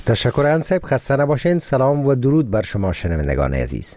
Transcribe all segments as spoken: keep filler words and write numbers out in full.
تشکر انصیب، خسته نباشین. سلام و درود بر شما شنوندگان عزیز.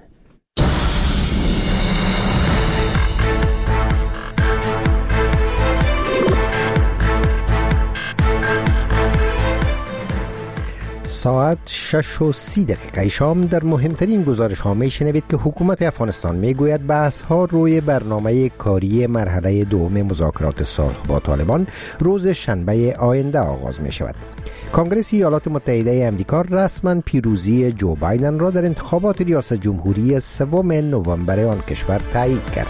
ساعت شش و سی دقیقه شام در مهمترین گزارش ها می شنوید که حکومت افغانستان می گوید بحث ها روی برنامه کاری مرحله دوم مذاکرات صلح با طالبان روز شنبه آینده آغاز می شود. کنگره ایالات متحده آمریکا رسما پیروزی جو بایدن را در انتخابات ریاست جمهوری سوم نوامبر آن کشور تایید کرد.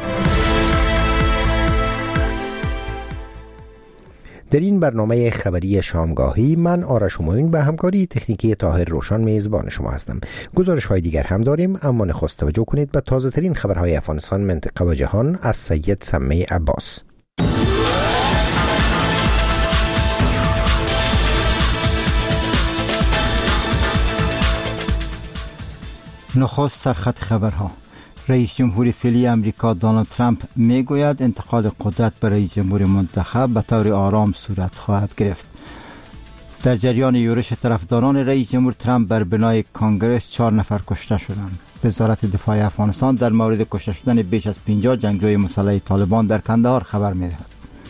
در این برنامه خبری شامگاهی من آرش همایون به همکاری تکنیکی طاهر روشن میزبان شما هستم. گزارش های دیگر هم داریم، اما نخست توجه کنید به تازه ترین خبرهای افغانستان، منطقه و جهان از سید سمی عباس. نخست سرخط خبرها. رئیس جمهور فعلی امریکا دونالد ترامپ میگوید انتقال قدرت به رئیس جمهور منتخب به طور آرام صورت خواهد گرفت. در جریان یورش طرفداران رئیس جمهور ترامپ بر بنای کانگرس چهار نفر کشته شدند. وزارت دفاع افغانستان در مورد کشته شدن بیش از پنجاه جنگجوی مسلح طالبان در کندهار خبر می‌دهد.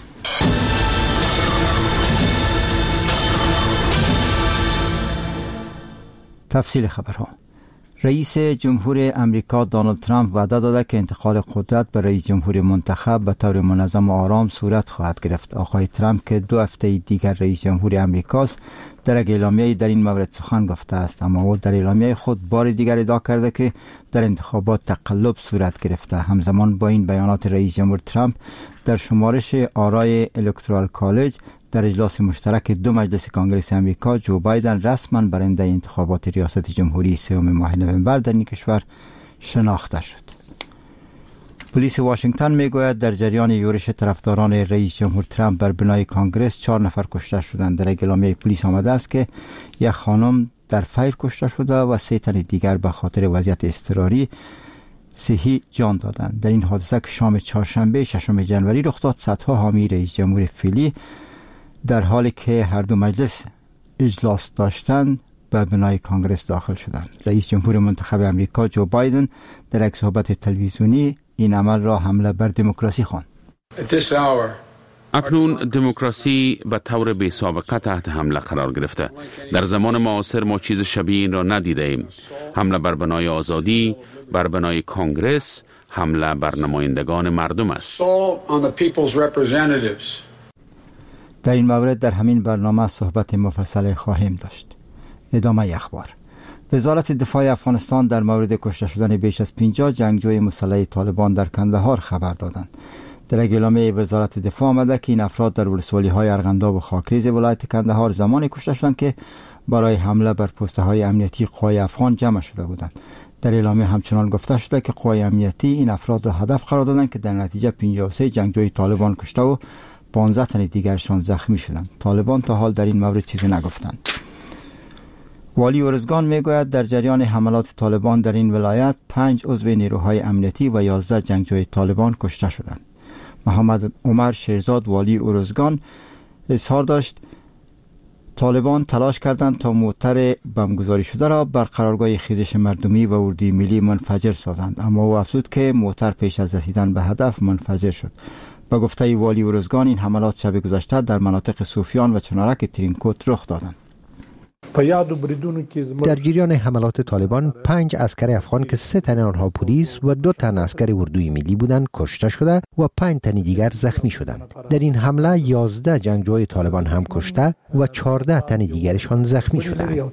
تفصیل خبرها. رئیس جمهور امریکا دونالد ترامپ وعده داده که انتقال قدرت به رئیس جمهور منتخب به طور منظم و آرام صورت خواهد گرفت. آقای ترامپ که دو هفته دیگر رئیس جمهور امریکاست در یک اعلامیه در این مورد سخن گفته است، اما او در اعلامیه خود بار دیگر ادعا کرده که در انتخابات تقلب صورت گرفته. همزمان با این بیانات رئیس جمهور ترامپ در شمارش آرای الکترال کالج در اجلاس مشترک دو مجلس کنگره امریکا جو بایدن رسما برنده انتخابات ریاست جمهوری سوم ماه نوامبر در این کشور شناخته شد. پلیس واشنگتن میگوید در جریان یورش طرفداران رئیس جمهور ترامپ بر بنای کانگرس چهار نفر کشته شدند. در اعلامیه پلیس آمده است که یک خانم در فیر کشته شده و سه تن دیگر به خاطر وضعیت اضطراری صحی جان دادند. در این حادثه که شام چهارشنبه ششم ژانویه رخ داد، صدها حامی رئیس جمهور فعلی در حالی که هر دو مجلس اجلاس داشتند به بنای کانگرس داخل شدند. رئیس جمهور منتخب امریکا جو بایدن در یک صحبت تلویزیونی این عمل را حمله بر دموکراسی خواند. اکنون دموکراسی به طور بی سابقه تحت حمله قرار گرفته. در زمان معاصر ما چیز شبیه این را ندیده ایم. حمله بر بنای آزادی، بر بنای کانگرس، حمله بر نمایندگان مردم است. در این مورد در همین برنامه صحبت مفصل خواهیم داشت. ادامه اخبار. وزارت دفاع افغانستان در مورد کشته شدن بیش از پنجاه جنگجوی مسلح طالبان در کندهار خبر دادند. در اعلامیه وزارت دفاع آمده که این افراد در ولسوالی‌های ارغنداب و خاکریز ولایت کندهار زمانی کشته شدند که برای حمله بر پست‌های امنیتی قوای افغان جمع شده بودند. در اعلامیه همچنان گفته شده که قوای امنیتی این افراد را هدف قرار دادند که در نتیجه پنجاه و سه جنگجوی طالبان کشته و پانزده تن دیگرشان زخمی شدند. طالبان تا حال در این مورد چیزی نگفتند. والی ارزگان میگوید در جریان حملات طالبان در این ولایت پنج عضو نیروهای امنیتی و یازده جنگجوی طالبان کشته شدند. محمد عمر شیرزاد والی ارزگان اظهار داشت طالبان تلاش کردند تا موتر بمبگذاری شده را بر قرارگاه خیزش مردمی و اردوی ملی منفجر سازند، اما او افزود که موتر پیش از رسیدن به هدف منفجر شد. با گفته والی ارزگان این حملات شب گذشته در مناطق صوفیان و چنارک ترینکوت رخ دادند. در جریان حملات طالبان پنج عسکر افغان که سه تن آنها پلیس و دو تن عسکر اردوی ملی بودند کشته شده و پنج تن دیگر زخمی شدند. در این حمله یازده جنگجوی طالبان هم کشته و چهارده تن دیگرشان زخمی شدند.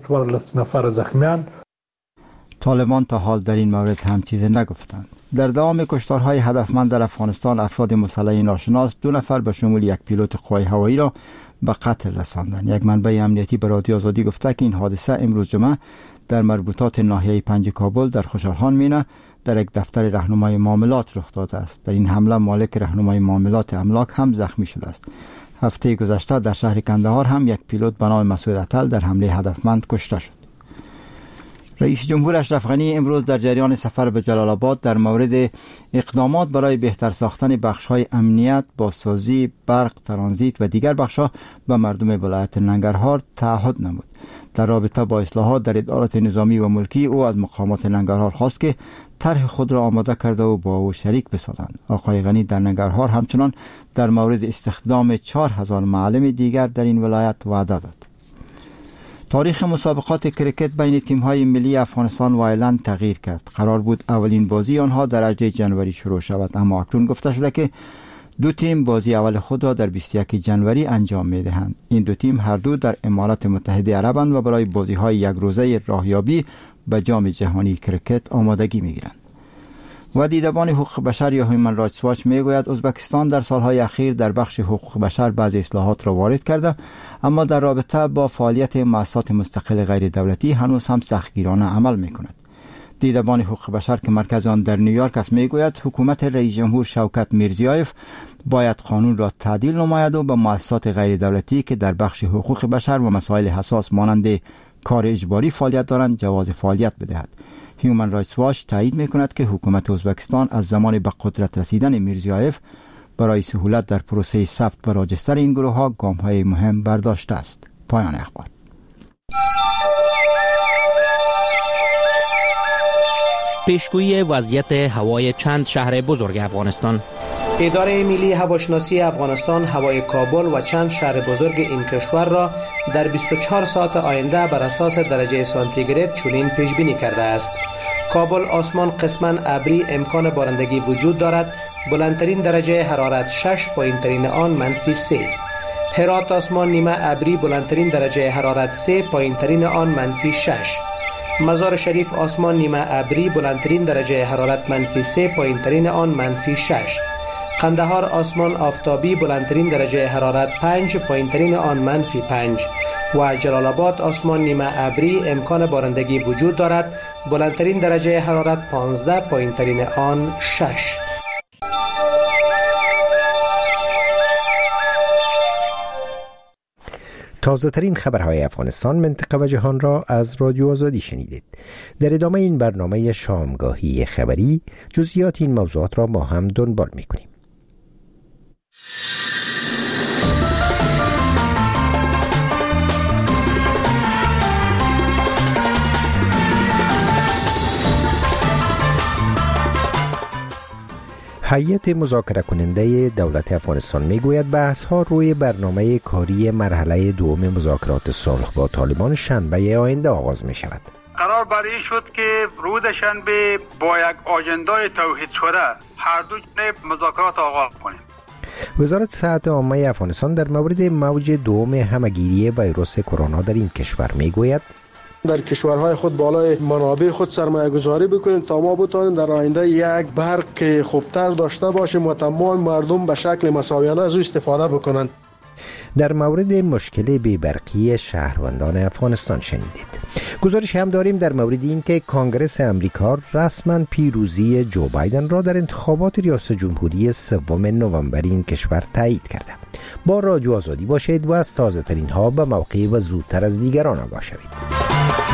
طالبان تا حال در این مورد هم چیزی نگفتند. در دوام کشتارهای هدفمند در افغانستان افراد مسلح ناشناس دو نفر به شمول یک پیلوت قوای هوایی را به قتل رساندند. یک منبع امنیتی به رادیو آزادی گفته که این حادثه امروز جمعه در مربوطات ناحیه پنج کابل در خوشحالخان مینه در یک دفتر راهنمای معاملات رخ داده است. در این حمله مالک راهنمای معاملات املاک هم زخمی شده است. هفته گذشته در شهر کندهار هم یک پیلوت به نام مسعود عطل در حمله هدفمند کشته شد. رئیس جمهور اشرف غنی امروز در جریان سفر به جلال آباد در مورد اقدامات برای بهتر ساختن بخش‌های امنیت، بازسازی، برق، ترانزیت و دیگر بخش‌ها به مردم ولایت ننگرهار تعهد نمود. در رابطه با اصلاحات در ادارات نظامی و ملکی او از مقامات ننگرهار خواست که طرح خود را آماده کرده و با او شریک بسازند. آقای غنی در ننگرهار همچنان در مورد استخدام چهار هزار معلم دیگر در این ولایت وعده داد. تاریخ مسابقات کرکت بین تیم‌های ملی افغانستان و ایرلند تغییر کرد. قرار بود اولین بازی آنها در هجدهم جنوری شروع شود، اما اکنون گفته شده که دو تیم بازی اول خود را در بیست و یکم جنوری انجام می‌دهند. این دو تیم هر دو در امارات متحده عربند و برای بازی‌های یک روزه راهیابی به جام جهانی کرکت آمادگی می‌گیرند. و دیدبان حقوق بشر یا هیومن رایتس واچ میگوید ازبکستان در سالهای اخیر در بخش حقوق بشر بعضی اصلاحات را وارد کرده، اما در رابطه با فعالیت مؤسسات مستقل غیر دولتی هنوز هم سختگیرانه عمل میکند. دیدبان حقوق بشر که مرکز آن در نیویورک است میگوید حکومت رئیس جمهور شوکت میرزیایف باید قانون را تعدیل نماید و به مؤسسات غیر دولتی که در بخش حقوق بشر و مسائل حساس مانند کار اجباری فعالیت دارند جواز فعالیت بدهد. هیومن رایتس واچ تایید میکند که حکومت ازبکستان از زمان به قدرت رسیدن میرزیایف برای سهولت در پروسه ثبت و راجستر این گروه ها گام های مهم برداشته است. پایان اخبار. پیشگویی وضعیت هوای چند شهر بزرگ افغانستان. اداره ملی هواشناسی افغانستان هوای کابل و چند شهر بزرگ این کشور را در بیست و چهار ساعت آینده بر اساس درجه سانتیگراد چنین پیش بینی کرده است. کابل آسمان قسماً ابری، امکان بارندگی وجود دارد. بلندترین درجه حرارت شش، پایینترین آن منفی سه. هرات آسمان نیمه ابری، بلندترین درجه حرارت سه، پایینترین آن منفی شش. مزار شریف آسمان نیمه ابری، بلندترین درجه حرارت منفی سه، پایینترین آن منفی شش. قندهار آسمان آفتابی، بلندترین درجه حرارت پنج، پایینترین آن منفی پنج. و جلال آباد آسمان نیمه ابری، امکان بارندگی وجود دارد. بلندترین درجه حرارت پانزده، پایینترین آن شش. تازه ترین خبرهای افغانستان، منطقه و جهان را از رادیو آزادی شنیدید. در ادامه این برنامه شامگاهی خبری جزئیات این موضوعات را با هم دنبال می‌کنیم. هیئت مذاکره کننده دولت افغانستان میگوید بحث ها روی برنامه کاری مرحله دوم مذاکرات صلح با طالبان شنبه آینده آغاز می شود. قرار بر این شد که روز شنبه با یک آژندای توحید شده هر دو جانب مذاکرات آغاز کنیم. وزارت صحت عامه افغانستان در مورد موج دوم همهگیری ویروس کرونا در این کشور میگوید در کشورهای خود بالای منابع خود سرمایه گذاری بکنیم تا ما بتوانیم در آینده یک برق خوبتر داشته باشیم و تمام مردم به شکل مساویانه از او استفاده بکنند. در مورد مشکل بی‌برقی شهروندان افغانستان شنیدید. گزارش هم داریم در مورد این که کانگرس امریکا رسما پیروزی جو بایدن را در انتخابات ریاست جمهوری سوم نوامبر این کشور تایید کرده. با رادیو آزادی باشید و از تازه ترین ها به موقع و زودتر از دیگران آگاه شوید.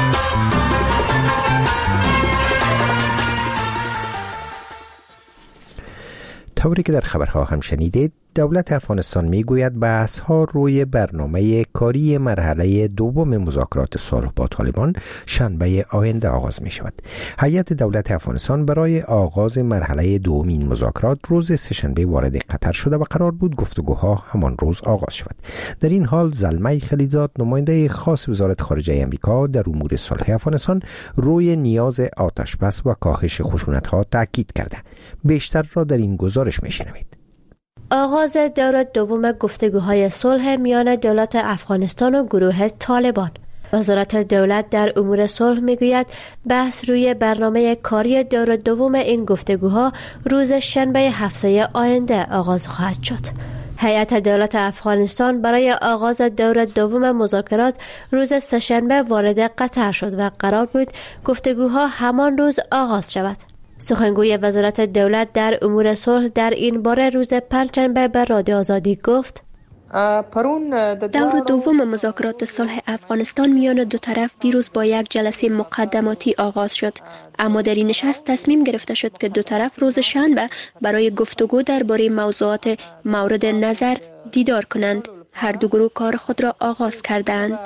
طوری که در خبرها هم شنیدید، دولت افغانستان میگوید بحث ها روی برنامه کاری مرحله دوم مذاکرات صلح با طالبان شنبه آینده آغاز می شود. هیئت دولت افغانستان برای آغاز مرحله دوم این مذاکرات روز سه‌شنبه وارد قطر شده و قرار بود گفتگوها همان روز آغاز شود. در این حال زلمه خلیزاد، نماینده خاص وزارت خارجه امریکا در امور صلح افغانستان، روی نیاز آتشبس و کاهش خشونت ها تاکید کرده. بیشتر را در این گزارش میشنوید. آغاز دور دوم گفتگوهای صلح میان دولت افغانستان و گروه طالبان. وزارت دولت در امور صلح میگوید بحث روی برنامه کاری دور دوم این گفتگوها روز شنبه هفته آینده آغاز خواهد شد. هیئت دولت افغانستان برای آغاز دور دوم مذاکرات روز سه‌شنبه وارد قطر شد و قرار بود گفتگوها همان روز آغاز شود. سخنگوی وزارت دولت در امور صلح در این باره روز پنجشنبه به رادیو آزادی گفت: دور دوم مذاکرات صلح افغانستان میان دو طرف دیروز با یک جلسه مقدماتی آغاز شد، اما در این نشست تصمیم گرفته شد که دو طرف روز شنبه برای گفتگو درباره موضوعات مورد نظر دیدار کنند. هر دو گروه کار خود را آغاز کردند.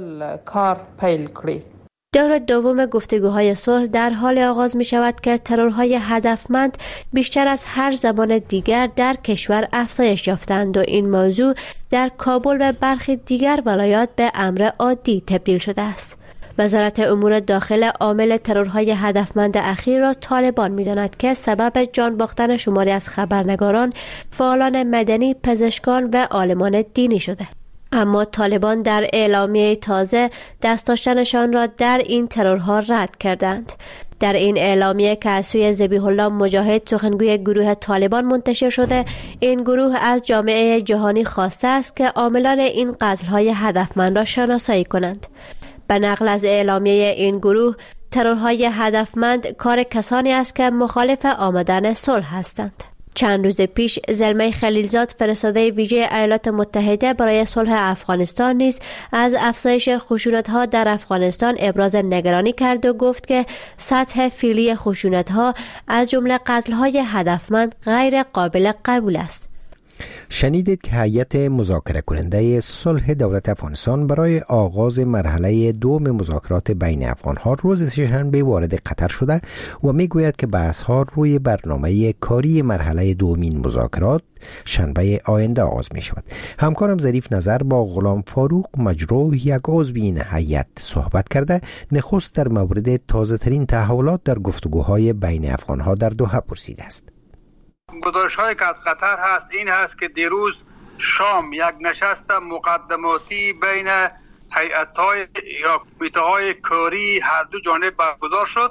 دور دوم گفتگوهای صلح در حال آغاز می شود که ترورهای هدفمند بیشتر از هر زمان دیگر در کشور افزایش یافتند و این موضوع در کابل و برخی دیگر ولایات به امر عادی تبدیل شده است. وزارت امور داخل عامل ترورهای هدفمند اخیر را طالبان می‌داند که سبب جان باختن شماری از خبرنگاران، فعالان مدنی، پزشکان و عالمان دینی شده. اما طالبان در اعلامیه تازه دست داشتنشان را در این ترورها رد کردند. در این اعلامیه که از سوی ذبیح الله مجاهد سخنگوی گروه طالبان منتشر شده، این گروه از جامعه جهانی خواسته است که عاملان این قتل‌های هدفمند را شناسایی کنند. به نقل از اعلامیه این گروه، ترورهای هدفمند کار کسانی است که مخالف آمدن صلح هستند. چند روز پیش زلمه خلیلزاد، فرستاده ویژه ایالات متحده برای صلح افغانستان، نیز از افزایش خشونت‌ها در افغانستان ابراز نگرانی کرد و گفت که سطح فعلی خشونت‌ها از جمله قتل‌های هدفمند غیر قابل قبول است. شنیدید که هیئت مذاکره کننده صلح دولت افغانستان برای آغاز مرحله دوم مذاکرات بین افغان‌ها روز سه‌شنبه وارد قطر شده و میگوید که بحث‌ها روی برنامه کاری مرحله دومین مذاکرات شنبه آینده آغاز می شود. همکارم ظریف نظر با غلام فاروق مجروح، یک عضو این هیئت، صحبت کرده نخست در مورد تازه ترین تحولات در گفتگوهای بین افغان‌ها در دوحه پرسیده است. گزارش هایی که از قطر هست این هست که دیروز شام یک نشست مقدماتی بین هیئت های یا کمیته های کاری هر دو جانب برگزار شد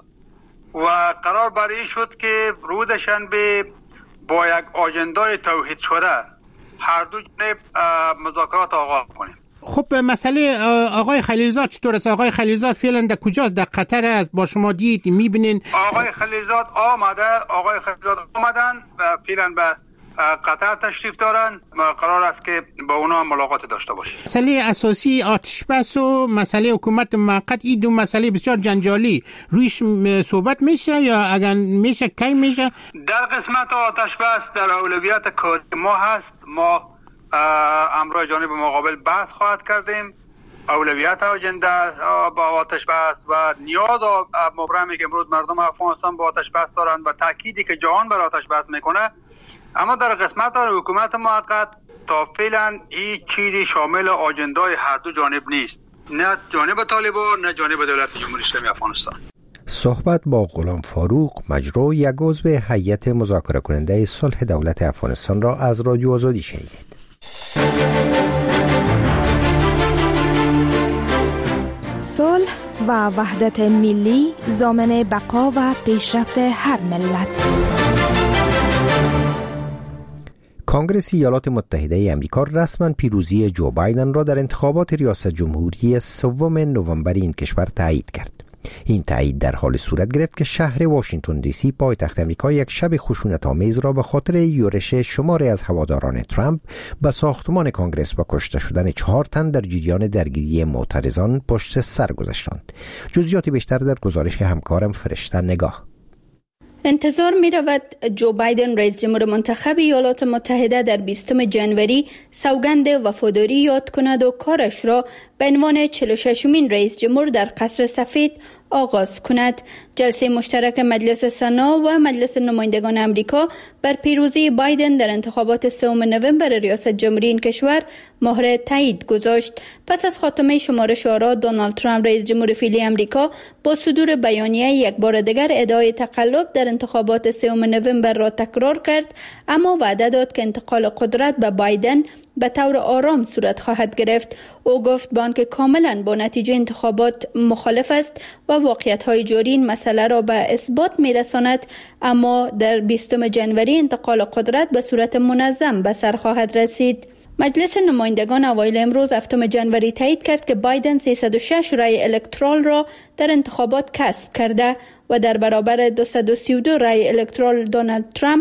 و قرار بر این شد که روز شنبه با یک آجندای توحید شده هر دو جانب مذاکرات آغاز کنیم. خب مسئله آقای خلیلزاد چطور است؟ آقای خلیلزاد فعلا در کجاست؟ در قطر است؟ با شما دید میبینین؟ آقای خلیلزاد آمده آقای خلیلزاد آمدن و فعلا به قطر تشریف دارن. قرار است که با اونا ملاقات داشته باشیم. مسئله اساسی آتش بس و مسئله حکومت موقت، این دو مسئله بسیار جنجالی، رویش صحبت میشه یا اگر میشه کی میشه؟ در قسمت آتش بس در اولویت کاری ما هست. ما امروز جانب مقابل بحث خواهد کردیم. اولویت آجنده با آتش بس و نیاز مبرمی که امروز مردم افغانستان با آتش بس دارند و تأکیدی که جهان بر آتش بس میکنه. اما در قسمت حکومت موقت تا فعلا هیچ چیزی شامل آجندای هر دو جانب نیست، نه جانب طالبان نه جانب دولت جمهوری اسلامی افغانستان. صحبت با غلام فاروق مجروح، یک عضو هیئت مذاکره کننده صلح دولت افغانستان را از رادیو آزادی شنیدید. صلح و وحدت ملی ضامن بقا و پیشرفت هر ملت. کنگره ایالات متحده امریکا رسما پیروزی جو بایدن را در انتخابات ریاست جمهوری سوم نوامبر این کشور تایید کرد. این تایید در حال صورت گرفت که شهر واشنگتن دی سی، پایتخت آمریکا، یک شب خشونت‌آمیز را به خاطر یورش شماری از هواداران ترامپ به ساختمان کنگره و کشته شدن چهار تن در جریان درگیری معترضان پشت سر گذاشتند. جزئیات بیشتر در گزارش همکارم فرشته نگاه. انتظار می رود جو بایدن رئیس جمهور منتخب ایالات متحده در بیستم جنوری سوگند وفاداری یاد کند و کارش را به عنوان چهل و ششمین رئیس جمهور در قصر سفید آغاز کند. جلسه مشترک مجلس سنا و مجلس نمایندگان امریکا بر پیروزی بایدن در انتخابات سوم نوامبر ریاست جمهوری این کشور مهر تایید گذاشت. پس از خاتمه شمارش آرا، دونالد ترامپ رئیس جمهور فعلی امریکا با صدور بیانیه یک بار دیگر ادعای تقلب در انتخابات سوم نوامبر را تکرار کرد، اما وعده داد که انتقال قدرت به بایدن به طور آرام صورت خواهد گرفت. او گفت با آنکه کاملا با نتیجه انتخابات مخالف است و واقعیت‌های جاری این مسئله را به اثبات می‌رساند، اما در بیستم جنوری انتقال قدرت به صورت منظم به سر خواهد رسید. مجلس نمایندگان اوایل امروز هفتم جنوری تایید کرد که بایدن سیصد و شش رای الکترال را در انتخابات کسب کرده و در برابر دویست و سی و دو رای الکترال دونالد ترامپ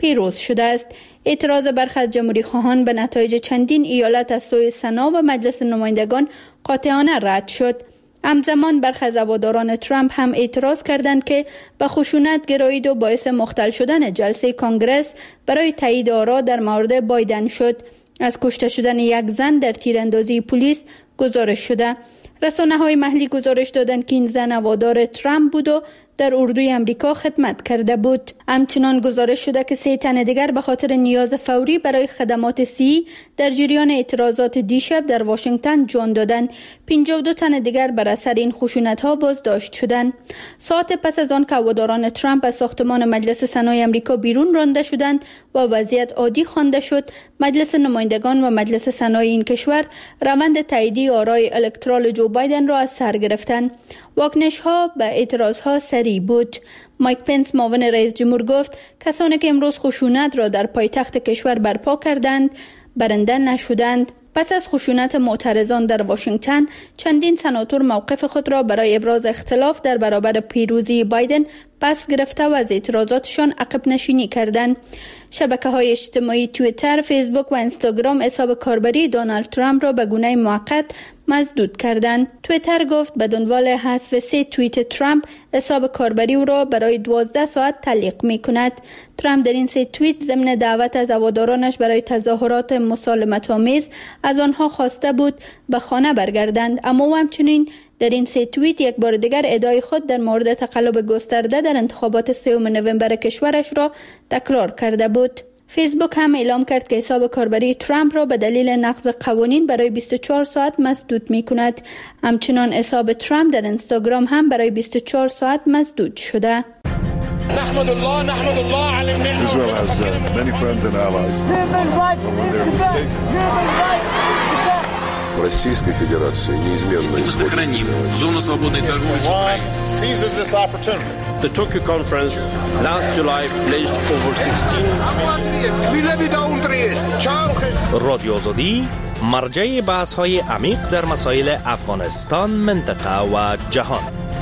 پیروز شده است. اعتراض برخی از جمهوری خواهان به نتایج چندین ایالت از سوی سنا و مجلس نمایندگان قاطعانه رد شد. همزمان برخی از هواداران ترامپ هم اعتراض کردند که به خشونت گرایید و باعث مختل شدن جلسه کنگره برای تایید آرا در مورد بایدن شد. از کشته شدن یک زن در تیراندازی پلیس گزارش شده. رسانه‌های محلی گزارش دادند که این زن هوادار ترامپ بود و در اردوی امریکا خدمت کرده بود. همچنان گزارش شده که سه تن دیگر به خاطر نیاز فوری برای خدمات صحی در جریان اعتراضات دیشب در واشنگتن جان دادند. پنجاه و دو تن دیگر بر اثر این خشونت‌ها بازداشت شدند. ساعت پس از آن که هواداران ترامپ از ساختمان مجلس سنای امریکا بیرون رانده شدند و وضعیت عادی خوانده شد، مجلس نمایندگان و مجلس سنای این کشور روند تاییدی آرای الکترال جو بایدن را از سر گرفتند. واکنش‌ها به اعتراض‌ها سریع بود. مایک پنس معاون رئیس جمهور گفت کسانی که امروز خشونت را در پایتخت کشور برپا کردند برنده نشدند. پس از خشونت معترضان در واشنگتن، چندین سناتور موقف خود را برای ابراز اختلاف در برابر پیروزی بایدن پس گرفته و از اعتراضاتشان عقب نشینی کردند. شبکه‌های اجتماعی توییتر، فیسبوک و اینستاگرام حساب کاربری دونالد ترامپ را به گونه موقت مسدود کردند. توییتر گفت به دنبال حذف سه توییت ترامپ حساب کاربری او را برای دوازده ساعت تعلیق می‌کند. ترامپ در این سه توییت ضمن دعوت از هوادارانش برای تظاهرات مسالمت‌آمیز از آنها خواسته بود به خانه برگردند، اما او همچنین در این سه توییت یک بار دیگر ادعای خود در مورد تقلب گسترده در انتخابات سوم نوامبر کشورش را تکرار کرده بود. فیسبوک هم اعلام کرد که حساب کاربری ترامپ را به دلیل نقض قوانین برای بیست و چهار ساعت مسدود می کند. همچنان حساب ترامپ در اینستاگرام هم برای بیست و چهار ساعت مسدود شده. نحمد الله نحمد الله على النعمة. Israel has uh, many friends and allies. But when they're mistaken. Российской Федерации неизменно сохраним зону свободной торговли с Украиной. Seizes this opportunity. The Tokyo conference last July pledged over sixteen رادیو آزادی مرجع بحث‌های عمیق در مسائل افغانستان، منطقه و جهان.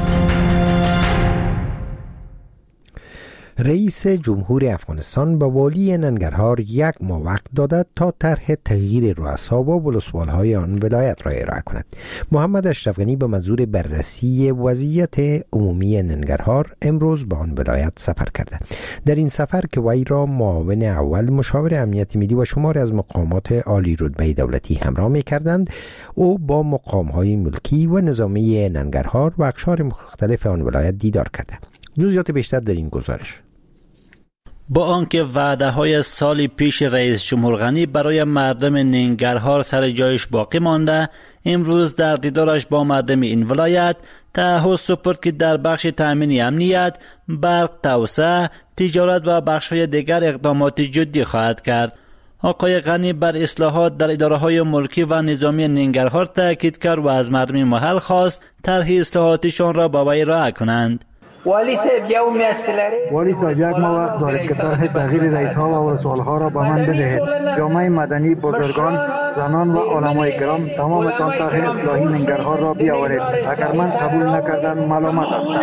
رئیس جمهور افغانستان به والی ننگرهار یک ماه وقت داده تا طرح تغییر رؤسا و ولسوال‌های آن ولایت را ارائه کند. محمد اشرف غنی به منظور بررسی وضعیت عمومی ننگرهار امروز به آن ولایت سفر کرده. در این سفر که وی را معاون اول مشاور امنیت ملی و شماری از مقامات عالی رتبه دولتی همراه می‌کردند، او با مقام‌های ملکی و نظامی ننگرهار و اقشار مختلف آن ولایت دیدار کرده. جزئیات بیشتر در این گزارش. با آنکه وعده‌های سالی پیش رئیس جمهور غنی برای مردم ننگرهار سر جایش باقی مانده، امروز در دیدارش با مردم این ولایت تعهد سپرد که در بخش تامین امنیت، برق، توسعه، تجارت و بخش‌های دیگر اقدامات جدی خواهد کرد. آقای غنی بر اصلاحات در اداره‌های ملکی و نظامی ننگرهار تاکید کرد و از مردم محل خواست طرح اصلاحاتشان را با وی رعایت کنند. والی صاحب یک ما وقت دارید که طرح تغییر رئیس ها و ولسوال‌ها را به من بدهید. جامعه مدنی، بزرگان، زنان و علمای کرام تمامتان طرح اصلاحی ننگرهار را بیاورید. اگر من قبول نکردم ملامت هستم.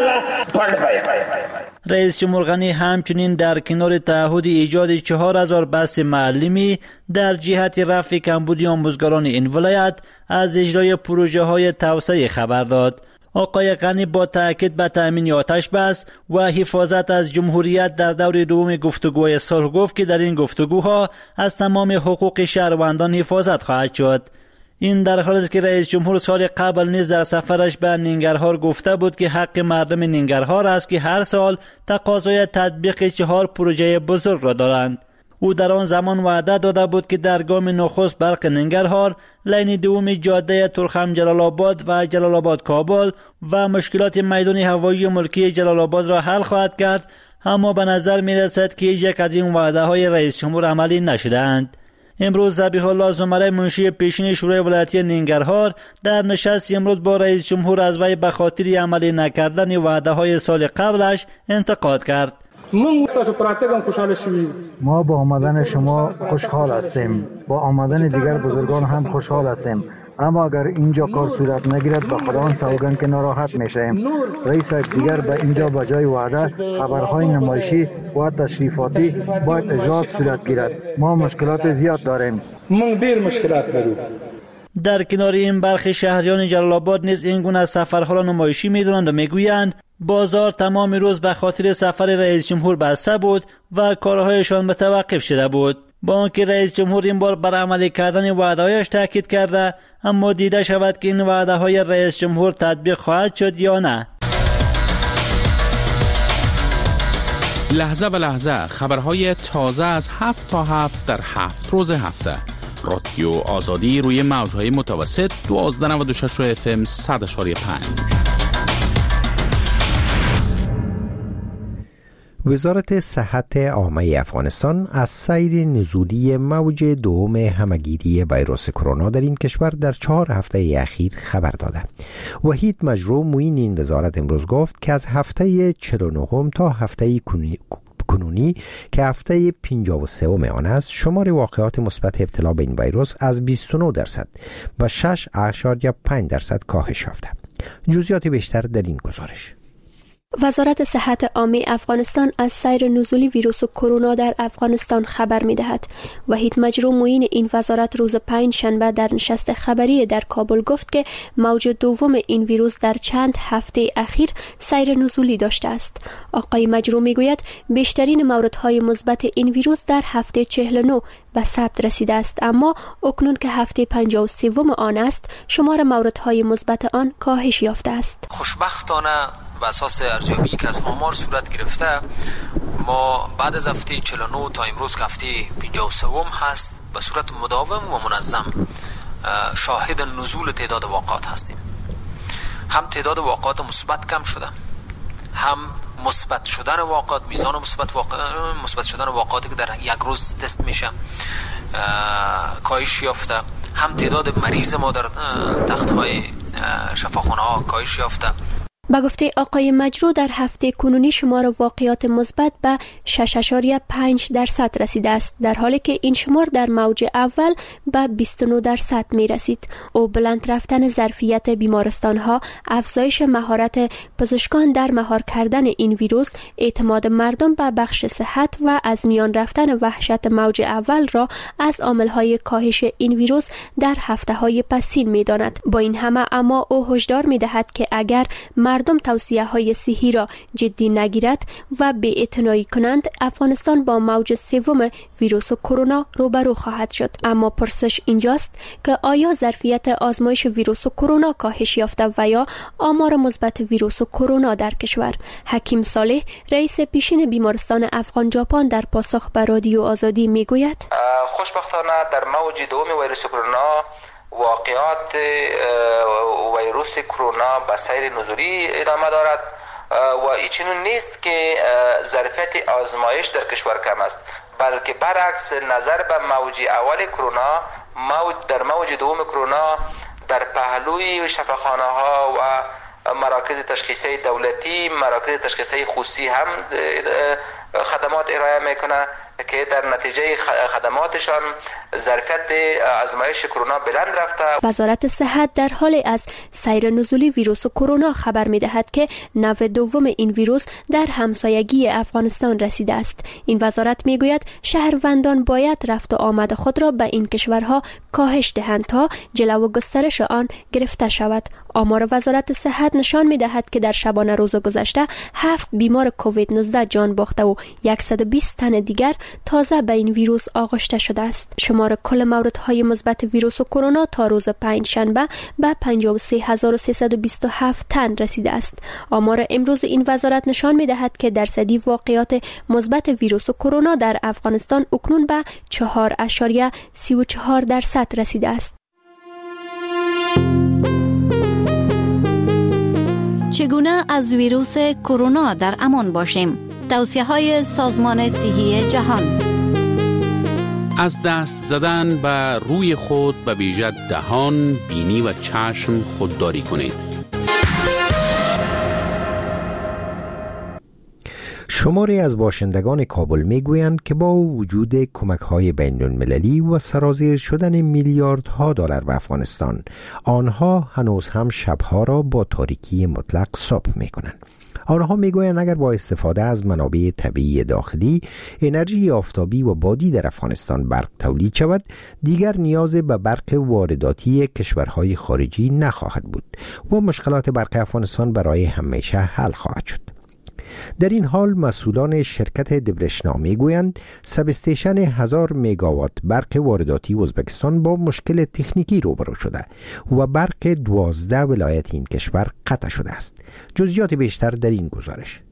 رئیس جمهور غنی همچنین در کنار تعهد ایجاد چهار هزار بس معلمی در جهت رفع کمبودی آموزگاران این ولایت از اجرای پروژه های توسعه خبر داد. آقای غنی با تاکید به تامین آتش بس و حفاظت از جمهوریت در دور دوم گفتگوهای صلح گفت که در این گفتگوها از تمام حقوق شهروندان حفاظت خواهد شد. این در حالی است که رئیس جمهور سال قبل نیز در سفرش به ننگرهار گفته بود که حق مردم ننگرهار است که هر سال تقاضای تطبیق چهار پروژه بزرگ را دارند. او در آن زمان وعده داده بود که در گام نخست برق ننگرهار، لین دوم جاده ترخم جلال آباد و جلال آباد کابل و مشکلات میدان هوایی ملکی جلال آباد را حل خواهد کرد، اما به نظر می رسد که هیچ یک از این وعده های رئیس جمهور عملی نشدند. امروز ذبیح الله زمره منشی پیشین شورای ولایتی ننگرهار در نشست امروز با رئیس جمهور از وی به خاطر عملی نکردن وعده های سال قبلش انتقاد کرد. ما با آمدن شما خوشحال هستیم. با آمدن دیگر بزرگان هم خوشحال هستیم. اما اگر اینجا کار صورت نگیرد به خداوند سوگند که ناراحت میشیم. رئیس صاحب دیگر به اینجا به جای وعده خبرهای نمایشی و تشریفاتی باید اجرا صورت گیرد. ما مشکلات زیاد داریم. ما دیر مشکلات داریم. در کنار این برخی شهریان جلال آباد نیز این گونه سفرها را نمایشی می‌دانند و میگویند بازار تمام روز به خاطر سفر رئیس جمهور بسته بود و کارهایشان متوقف شده بود. با آنکه رئیس جمهور این بار بر عملی کردن وعده‌هایش تاکید کرده، اما دیده شود که این وعده‌های رئیس جمهور تطبیق خواهد شد یا نه. لحظه به لحظه خبرهای تازه از هفت تا هفت در هفت روز هفته. رادیو آزادی روی موجهای متوسط دوازده نود و شش اف ام صد اشاری پنج. وزارت صحت عامه افغانستان از سیر نزولی موج دوم همهگیری ویروس کرونا در این کشور در چهار هفته اخیر خبر داده. وحید مجروح معین این وزارت امروز گفت که از هفته چهل و نه تا هفته کنونی که هفته پنجاه و سه آن است، شمار واقعات مثبت ابتلا به این ویروس از بیست و نه درصد و شش اشاریه پنج درصد کاهش یافته. جزئیات بیشتر در این گزارش. وزارت صحت عامه افغانستان از سیر نزولی ویروس کرونا در افغانستان خبر می‌دهد. وحید مجروح معین این وزارت روز پنج شنبه در نشست خبری در کابل گفت که موج دوم این ویروس در چند هفته اخیر سیر نزولی داشته است. آقای مجروح میگوید بیشترین موردهای مثبت این ویروس در هفته چهل و نه به ثبت رسیده است، اما اکنون که هفته پنجاه و سه آن است، شمار موردهای مثبت آن کاهش یافته است. خوشبختانه و اساس ارزیابی که از آمار صورت گرفته، ما بعد از هفته چهل و نه تا امروز که هفته پنجاه و سه هست، به صورت مداوم و منظم شاهد نزول تعداد واقعات هستیم. هم تعداد واقعات مثبت کم شده، هم مثبت شدن واقعات، میزان مثبت واقع مثبت شدن واقعاتی که در یک روز تست میشه کاهش یافته، هم تعداد مریض ما در تخت‌های شفاخانه ها کاهش یافته. با گفته آقای مجروح در هفته کنونی شمار واقعات مثبت به شش اشاریه پنج درصد رسیده است، در حالی که این شمار در موج اول به بیست و نه درصد می رسید. او بلند رفتن ظرفیت بیمارستان ها، افزایش مهارت پزشکان در مهار کردن این ویروس، اعتماد مردم به بخش صحت و از میان رفتن وحشت موج اول را از عامل های کاهش این ویروس در هفته های پسین می داند. با این همه اما او هشدار می دهد که اگر مردم توصیه های صحی را جدی نگیرد و بی‌اعتنایی کنند، افغانستان با موج سوم ویروس کرونا روبرو خواهد شد. اما پرسش اینجاست که آیا ظرفیت آزمایش ویروس کرونا کاهش یافته و یا آمار مثبت ویروس کرونا در کشور؟ حکیم صالح، رئیس پیشین بیمارستان افغان ژاپن، در پاسخ به رادیو آزادی میگوید: خوشبختانه در موج دوم ویروس کرونا واقعات ویروس کرونا به سیر نزولی ادامه دارد و ایچنین نیست که ظرفیت آزمایش در کشور کم است، بلکه برعکس نظر به موج اول کرونا، موج در موج دوم کرونا در پهلوی شفاخانه ها و مراکز تشخیصی دولتی، مراکز تشخیصی خصوصی هم خدمات ارائه میکنه که در نتیجه خدماتشان ظرفیت آزمایش کرونا بلند رفته. وزارت صحت در حال از سیر نزولی ویروس کرونا خبر میدهد که نوع دوم این ویروس در همسایگی افغانستان رسیده است. این وزارت میگوید شهروندان باید رفت و آمد خود را به این کشورها کاهش دهند تا جلو گسترش آن گرفته شود. آمار وزارت صحت نشان میدهد که در شبانه روز گذشته هفت بیمار کووید نوزده جان باخته و صد و بیست تن دیگر تازه به این ویروس آغشته شده است. شمار کل موردهای مثبت ویروس کرونا تا روز پنج شنبه به پنجاه و سه هزار و سیصد و بیست و هفت تن رسیده است. آمار امروز این وزارت نشان می‌دهد که درصدی واقعات مثبت ویروس کرونا در افغانستان اکنون به چهار اشاریه سی و چهار درصد رسیده است. چگونه از ویروس کرونا در امان باشیم؟ توصیه های سازمان صحی جهان. از دست زدن به روی خود به ویژه دهان، بینی و چشم خودداری کنید. شماری از باشندگان کابل میگویند که با وجود کمک‌های بین‌المللی و سرازیر شدن میلیاردها دلار به افغانستان، آنها هنوز هم شبها را با تاریکی مطلق صبح میکنند. آنها میگویند اگر با استفاده از منابع طبیعی داخلی، انرژی آفتابی و بادی در افغانستان برق تولید شود، دیگر نیاز به برق وارداتی کشورهای خارجی نخواهد بود و مشکلات برق افغانستان برای همیشه حل خواهد شد. در این حال مسئولان شرکت دبرشنا میگویند سب استیشن هزار مگاوات برق وارداتی ازبکستان با مشکل تکنیکی روبرو شده و برق دوازده ولایت این کشور قطع شده است. جزئیات بیشتر در این گزارش.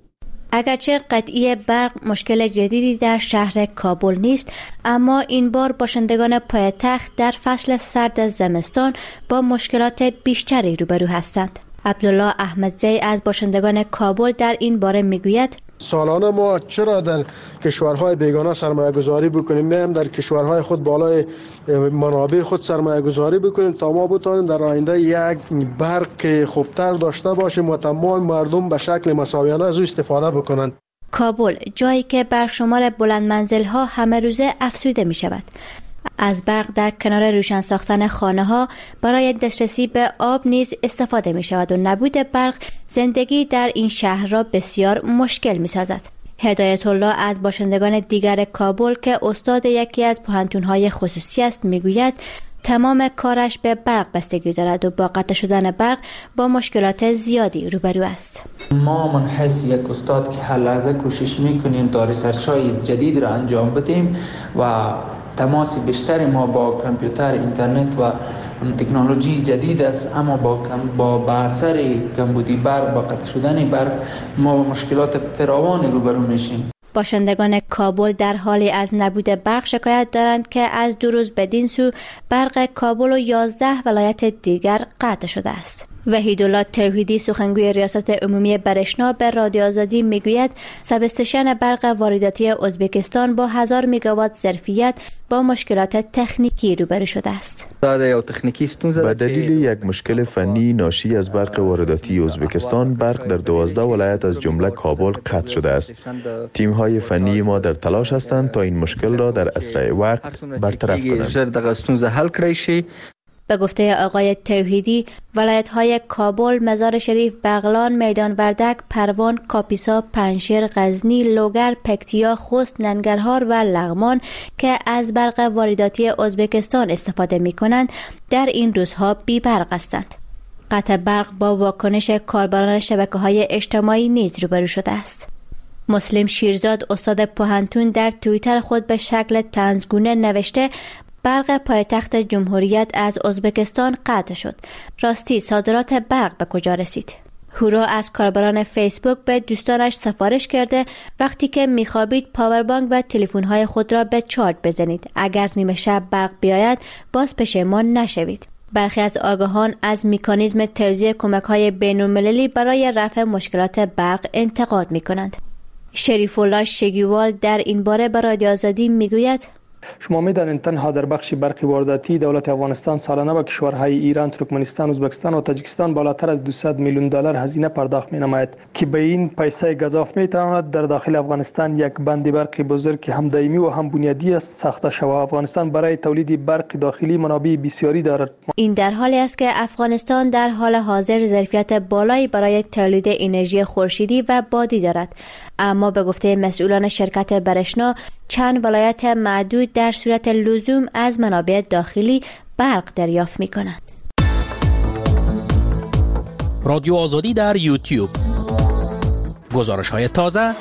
اگرچه قطعی برق مشکل جدیدی در شهر کابل نیست، اما این بار باشندگان پایتخت در فصل سرد زمستان با مشکلات بیشتری روبرو هستند. عبدالله احمدزی از باشندگان کابل در این باره میگوید سالانه ما چرا در کشورهای بیگانه سرمایه گذاری بکنیم، میم در کشورهای خود بالای منابع خود سرمایه گذاری بکنیم تا ما بتانیم در آینده یک برق خوبتر داشته باشیم و تمام مردم به شکل مساویانه از او استفاده بکنند. کابل جایی که بر شمار بلند منزل ها همه روزه افزوده می شود. از برق در کنار روشن ساختن خانه ها برای دسترسی به آب نیز استفاده می شود و نبود برق زندگی در این شهر را بسیار مشکل می سازد. هدایت الله از باشندگان دیگر کابل که استاد یکی از پوهنتون‌های خصوصی است می گوید تمام کارش به برق بستگی دارد و با قطع شدن برق با مشکلات زیادی روبرو است. ما من حیث یک استاد که هر لحظه کوشش میکنیم تا ریسرچ‌های جدید را انجام بدیم و تماس بیشتر ما با کامپیوتر، اینترنت و تکنولوژی جدید است، اما با با با اثر کمبودی برق، با قطع شدن برق ما با مشکلات فراوانی روبرو میشیم. باشندگان کابل در حالی از نبود برق شکایت دارند که از دو روز بدین سو برق کابل و یازده ولایت دیگر قطع شده است. وحیدالله توحیدی سخنگوی ریاست عمومی برشنا به رادیو آزادی میگوید سب استیشن برق وارداتی ازبکستان با هزار مگاوات ظرفیت با مشکلات تکنیکی روبرو شده است. به دلیل یک مشکل فنی ناشی از برق وارداتی ازبکستان، برق در دوازده ولایت از جمله کابل قطع شده است. تیم‌های فنی ما در تلاش هستند تا این مشکل را در اسرع وقت برطرف کنند. به گفته آقای توحیدی، ولایت‌های کابل، مزار شریف، بغلان، میدان وردک، پروان، کاپیسا، پنجشیر، غزنی، لوگر، پکتیا، خوست، ننگرهار و لغمان که از برق وارداتی ازبکستان استفاده می‌کنند، در این روزها بی برق هستند. قطع برق با واکنش کاربران شبکه‌های اجتماعی نیز روبرو شده است. مسلم شیرزاد استاد پوهنتون در توییتر خود به شکل طنزگونه نوشته برق پایتخت جمهوریت از ازبکستان قطع شد. راستی صادرات برق به کجا رسید؟ هورا از کاربران فیسبوک به دوستانش سفارش کرده وقتی که میخوابید پاوربانک و تلفن‌های خود را به چارج بزنید. اگر نیمه شب برق بیاید باز پشیمان نشوید. برخی از آگاهان از مکانیزم توزیع کمک‌های بین‌المللی برای رفع مشکلات برق انتقاد می‌کنند. شریف الله شگیوال در این باره به رادیو آزادی میگوید شما می‌دانید تنها در بخش برق وارداتی دولت افغانستان سالانه به کشورهای ایران، ترکمنستان، ازبکستان و تاجیکستان بالاتر از دویست میلیون دلار هزینه پرداخت می‌نماید که به این پیسه گزاف می‌تواند در داخل افغانستان یک بند برق بزرگ که هم دائمی و هم بنیادی است ساخته شود. افغانستان برای تولید برق داخلی منابع بسیاری دارد. این در حالی است که افغانستان در حال حاضر ظرفیت بالایی برای تولید انرژی خورشیدی و بادی دارد، اما به گفته مسئولان شرکت برشنا چند ولایت معدود در صورت لزوم از منابع داخلی برق دریافت می‌کنند. رادیو آزادی در یوتیوب. گزارش‌های تازه.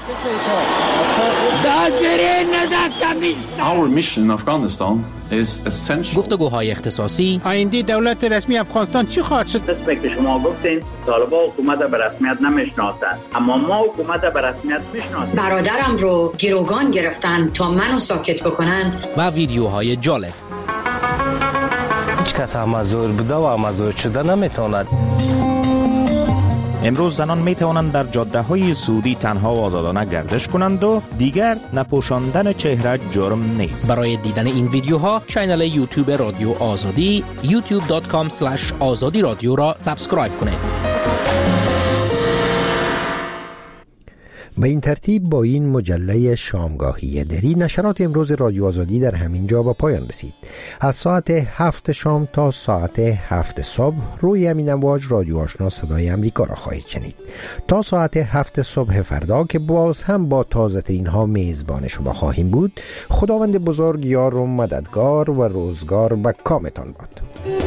Our mission in Afghanistan is essential. گفتگوهای اختصاصی. آینده دولت رسمی افغانستان چی خواهد شد؟ دست که شما گفتین طالبان حکومت به رسمیت نمیشناسند، اما ما حکومت به رسمیت میشناسیم. برادرم رو گروگان گرفتن تا منو ساکت بکنن. و ویدیوهای جالب. هیچ کس امازور بوده و امازور شده نمیتواند. امروز زنان می توانند در جاده های سعودی تنها و آزادانه گردش کنند و دیگر نپوشاندن چهره جرم نیست. برای دیدن این ویدیوها کانال یوتیوب رادیو آزادی یوتیوب دات کام اسلش آزادی رادیو را سابسکرایب کنید. و این ترتیب با این مجله شامگاهی دری نشرات امروز رادیو آزادی در همین جا به پایان رسید. از ساعت هفت شام تا ساعت هفت صبح روی همین امواج رادیو آشنا صدای امریکا را خواهید شنید. تا ساعت هفت صبح فردا که باز هم با تازه ترین ها میزبان شما خواهیم بود. خداوند بزرگ یار و مددگار و روزگار به کامتان باد.